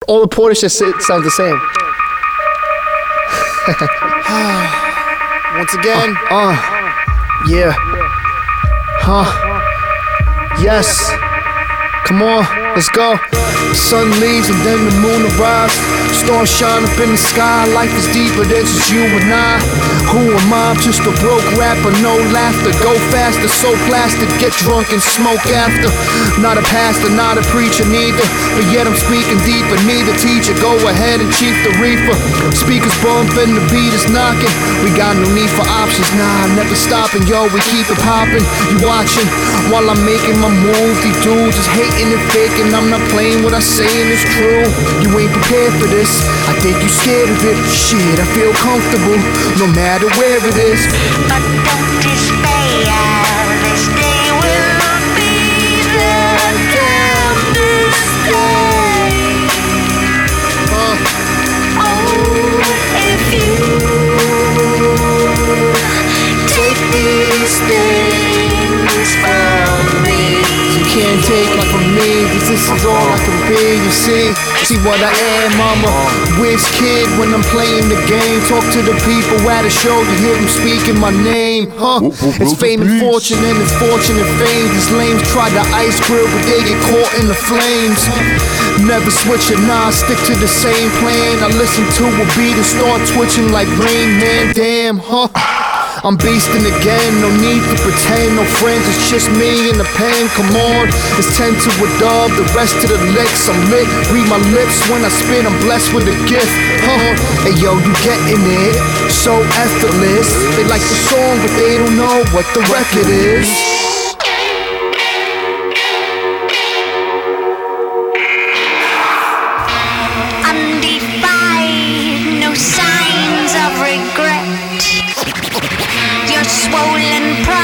All the Porter shit sounds the same. Once again. Yeah. Yes. Come on, let's go. Sun leaves and then the moon arrives. Stars shine up in the sky. Life is deeper than just you and I. Who am I? I'm just a broke rapper, no laughter. Go faster, so plastic. Get drunk and smoke after. Not a pastor, not a preacher neither, but yet I'm speaking deeper. Need a teacher, go ahead and cheat the reefer. Speakers bumping, the beat is knocking. We got no need for options, nah, I'm never stopping. Yo, we keep it popping. You watching while I'm making my move. These dudes is hating and faking. I'm not playing what I'm saying is true. You ain't prepared for this. I think you scared of it. Shit, I feel comfortable no matter where it is. But don't despair, this day will be the damnedest day. Oh, if you take these things from me. You can't take it from me, 'cause this is all I can be, you see. See what I am, I'm a whiz kid when I'm playing the game. Talk to the people at a show, you hear them speaking my name, It's fame and fortune and it's fortune and fame. These lames try to ice grill, but they get caught in the flames. Never switch it, nah, I stick to the same plan. I listen to a beat and start twitching like Rain Man, damn, I'm beastin' again, no need to pretend, no friends, it's just me and the pen, come on. It's 10 to a dub, the rest of the licks, I'm lit, read my lips when I spit, I'm blessed with a gift, Hey yo, you getting it, so effortless. They like the song, but they don't know what the record is. Undefined, no signs of regret. Your swollen pride